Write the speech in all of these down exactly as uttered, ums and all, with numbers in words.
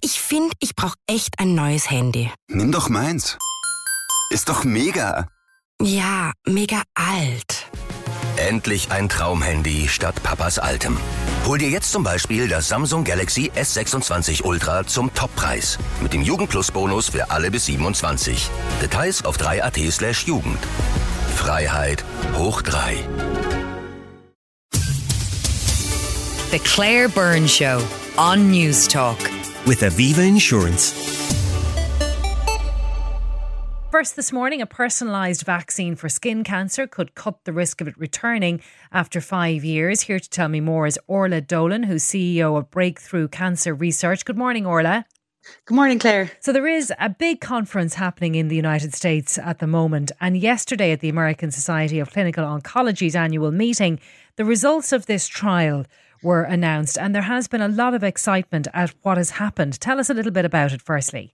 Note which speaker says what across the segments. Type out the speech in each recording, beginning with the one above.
Speaker 1: ich finde, ich brauche echt ein neues Handy.
Speaker 2: Nimm doch meins. Ist doch mega.
Speaker 1: Ja, mega alt.
Speaker 3: Endlich ein Traumhandy statt Papas altem. Hol dir jetzt zum Beispiel das Samsung Galaxy S sechsundzwanzig Ultra zum Toppreis. Mit dem Jugend-Plus-Bonus für alle bis siebenundzwanzig. Details auf drei punkt at slash Jugend. Freiheit hoch drei.
Speaker 4: The Claire Byrne Show on News Talk.
Speaker 5: With Aviva Insurance.
Speaker 6: First this morning, a personalised vaccine for skin cancer could cut the risk of it returning after five years. Here to tell me more is Orla Dolan, who's C E O of Breakthrough Cancer Research. Good morning, Orla.
Speaker 7: Good morning, Claire.
Speaker 6: So there is a big conference happening in the United States at the moment, and yesterday at the American Society of Clinical Oncology's annual meeting, the results of this trial were announced, and there has been a lot of excitement at what has happened. Tell us a little bit about it firstly.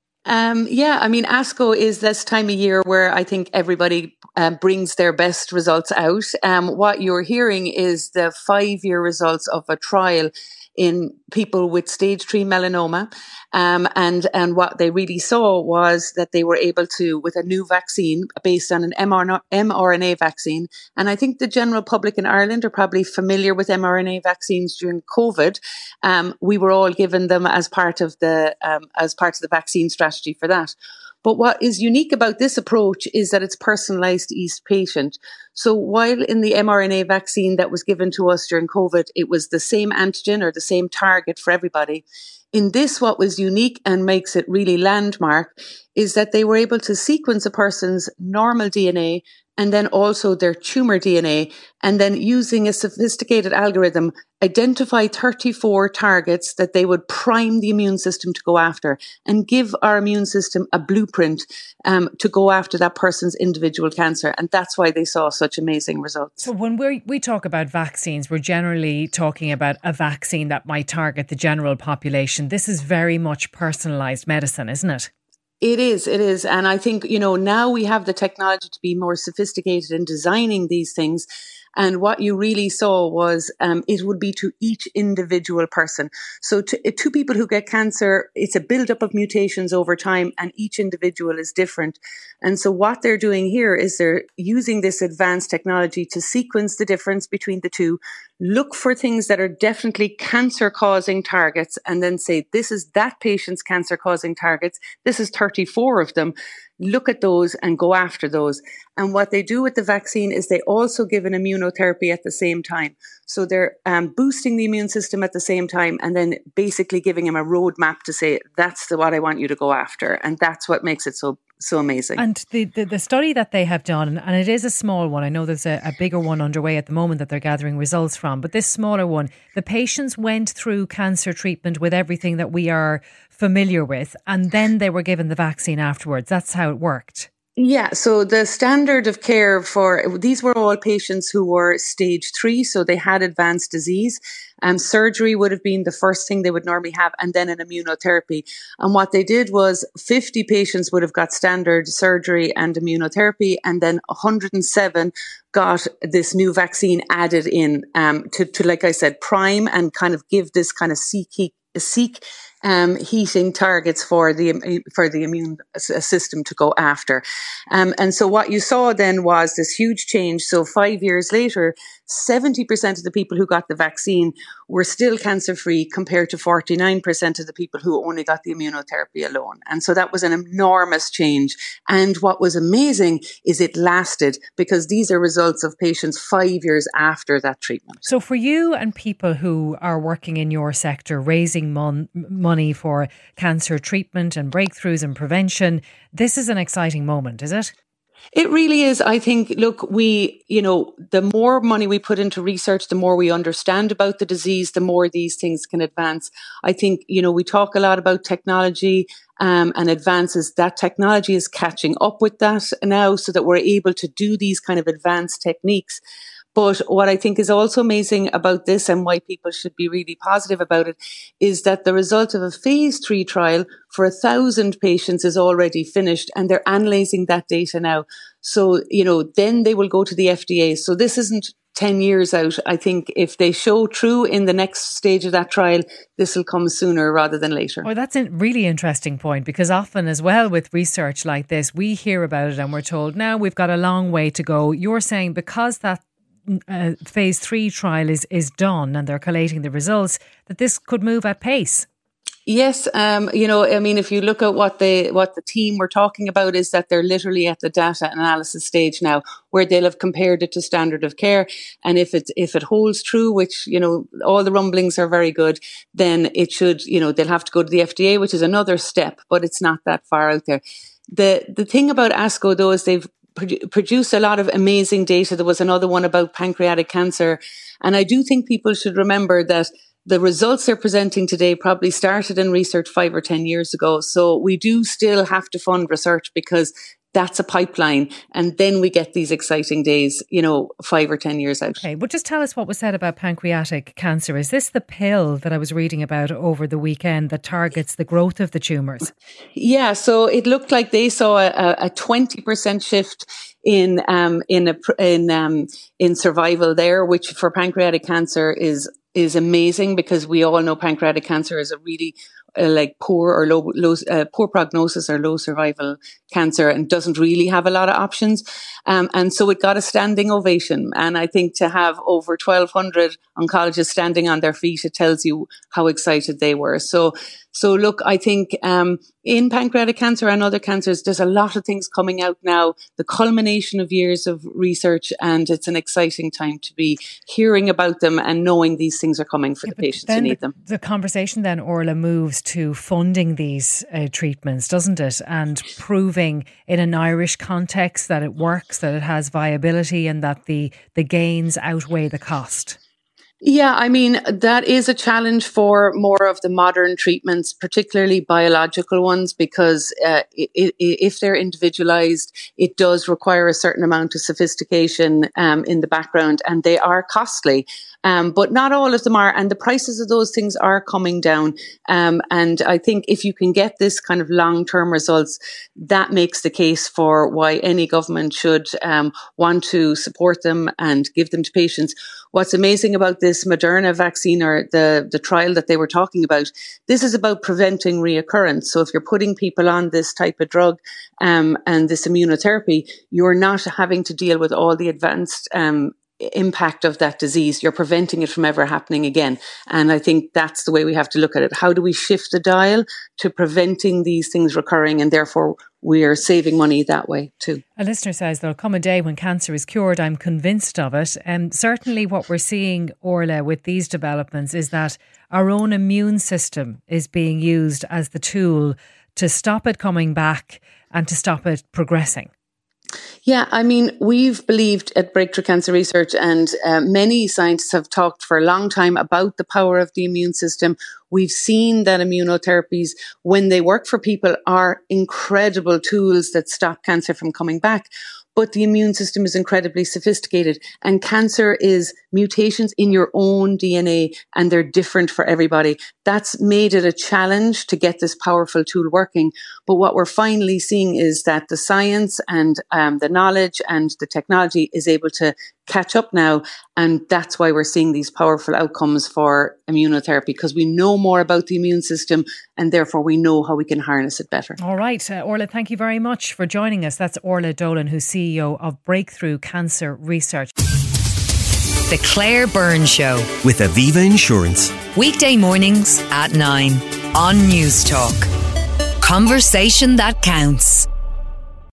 Speaker 7: Um, yeah, I mean, ASCO is this time of year where I think everybody uh, brings their best results out. Um, what you're hearing is the five-year results of a trial in people with stage three melanoma. Um, and, and what they really saw was that they were able to, with a new vaccine based on an mRNA vaccine. And I think the general public in Ireland are probably familiar with mRNA vaccines during COVID. Um, we were all given them as part of the, um, as part of the vaccine strategy for that. But what is unique about this approach is that it's personalised to each patient. So while in the mRNA vaccine that was given to us during COVID, it was the same antigen or the same target for everybody. In this, what was unique and makes it really landmark is that they were able to sequence a person's normal D N A and then also their tumour D N A, and then using a sophisticated algorithm, identify thirty-four targets that they would prime the immune system to go after and give our immune system a blueprint um, to go after that person's individual cancer. And that's why they saw such amazing results.
Speaker 6: So when we we talk about vaccines, we're generally talking about a vaccine that might target the general population. This is very much personalised medicine, isn't it?
Speaker 7: It is, it is. And I think, you know, now we have the technology to be more sophisticated in designing these things. And what you really saw was um, it would be to each individual person. So to, to people who get cancer, it's a build-up of mutations over time, and each individual is different. And so what they're doing here is they're using this advanced technology to sequence the difference between the two, look for things that are definitely cancer-causing targets, and then say, this is that patient's cancer-causing targets. This is thirty-four of them. Look at those and go after those. And what they do with the vaccine is they also give an immunotherapy at the same time. So they're um, boosting the immune system at the same time, and then basically giving them a roadmap to say, that's the what I want you to go after. And that's what makes it so so amazing.
Speaker 6: And the, the, the study that they have done, and it is a small one, I know there's a, a bigger one underway at the moment that they're gathering results from, but this smaller one, the patients went through cancer treatment with everything that we are familiar with, and then they were given the vaccine afterwards. That's how it worked.
Speaker 7: Yeah, so the standard of care for these were all patients who were stage three, so they had advanced disease. Um, surgery would have been the first thing they would normally have, and then an immunotherapy. And what they did was fifty patients would have got standard surgery and immunotherapy, and then one hundred seven got this new vaccine added in um, to, to, like I said, prime and kind of give this kind of seek, seek Um, heating targets for the for the immune system to go after. Um, and so what you saw then was this huge change. So five years later, seventy percent of the people who got the vaccine were still cancer-free compared to forty-nine percent of the people who only got the immunotherapy alone. And so that was an enormous change. And what was amazing is it lasted, because these are results of patients five years after that treatment.
Speaker 6: So for you and people who are working in your sector, raising mon- money for cancer treatment and breakthroughs and prevention, this is an exciting moment, is it?
Speaker 7: It really is. I think, look, we, you know, the more money we put into research, the more we understand about the disease, the more these things can advance. I think, you know, we talk a lot about technology um, and advances. That technology is catching up with that now, so that we're able to do these kind of advanced techniques. But what I think is also amazing about this, and why people should be really positive about it, is that the result of a phase three trial for a thousand patients is already finished, and they're analysing that data now. So, you know, then they will go to the F D A. So this isn't ten years out. I think if they show true in the next stage of that trial, this will come sooner rather than later.
Speaker 6: Oh, that's a really interesting point, because often as well with research like this, we hear about it and we're told, now we've got a long way to go. You're saying because that uh, phase three trial is, is done and they're collating the results, that this could move at pace.
Speaker 7: Yes, um, you know, I mean, if you look at what the what the team were talking about, is that they're literally at the data analysis stage now, where they'll have compared it to standard of care, and if it if it holds true, which, you know, all the rumblings are very good, then it should, you know, they'll have to go to the F D A, which is another step, but it's not that far out there. The the thing about ASCO though is they've produ- produced a lot of amazing data. There was another one about pancreatic cancer, and I do think people should remember that the results they're presenting today probably started in research five or ten years ago. So we do still have to fund research, because that's a pipeline. And then we get these exciting days, you know, five or ten years out.
Speaker 6: Okay, well, just tell us what was said about pancreatic cancer. Is this the pill that I was reading about over the weekend that targets the growth of the tumours?
Speaker 7: Yeah, so it looked like they saw a, a twenty percent shift in um in a, in um in survival there, which for pancreatic cancer is is amazing, because we all know pancreatic cancer is a really uh, like poor or low, low uh, poor prognosis or low survival cancer, and doesn't really have a lot of options. Um, and so it got a standing ovation. And I think to have over twelve hundred oncologists standing on their feet, it tells you how excited they were. So, so look, I think um, in pancreatic cancer and other cancers, there's a lot of things coming out now, the culmination of years of research, and it's an exciting time to be hearing about them and knowing these things are coming for yeah, the patients who need them.
Speaker 6: The conversation then, Orla, moves to funding these uh, treatments, doesn't it? And proving in an Irish context that it works, that it has viability, and that the, the gains outweigh the cost.
Speaker 7: Yeah, I mean, that is a challenge for more of the modern treatments, particularly biological ones, because uh, it, it, if they're individualized, it does require a certain amount of sophistication um, in the background, and they are costly. Um, but not all of them are, and the prices of those things are coming down. Um, and I think if you can get this kind of long-term results, that makes the case for why any government should um, want to support them and give them to patients. What's amazing about this Moderna vaccine, or the, the trial that they were talking about, this is about preventing reoccurrence. So if you're putting people on this type of drug um, and this immunotherapy, you're not having to deal with all the advanced um impact of that disease. You're preventing it from ever happening again. And I think that's the way we have to look at it. How do we shift the dial to preventing these things recurring, and therefore we're saving money that way too.
Speaker 6: A listener says there'll come a day when cancer is cured. I'm convinced of it. And um, certainly what we're seeing, Orla, with these developments is that our own immune system is being used as the tool to stop it coming back and to stop it progressing.
Speaker 7: Yeah, I mean, we've believed at Breakthrough Cancer Research, and uh, many scientists have talked for a long time about the power of the immune system. We've seen that immunotherapies, when they work for people, are incredible tools that stop cancer from coming back. But the immune system is incredibly sophisticated, and cancer is mutations in your own D N A, and they're different for everybody. That's made it a challenge to get this powerful tool working. But what we're finally seeing is that the science and um, the knowledge and the technology is able to catch up now. And that's why we're seeing these powerful outcomes for immunotherapy, because we know more about the immune system, and therefore we know how we can harness it better.
Speaker 6: All right. Uh, Orla, thank you very much for joining us. That's Orla Dolan, who's C E O of Breakthrough Cancer Research.
Speaker 4: The Claire Byrne Show
Speaker 5: with Aviva Insurance.
Speaker 4: Weekday mornings at nine on News Talk. Conversation that counts.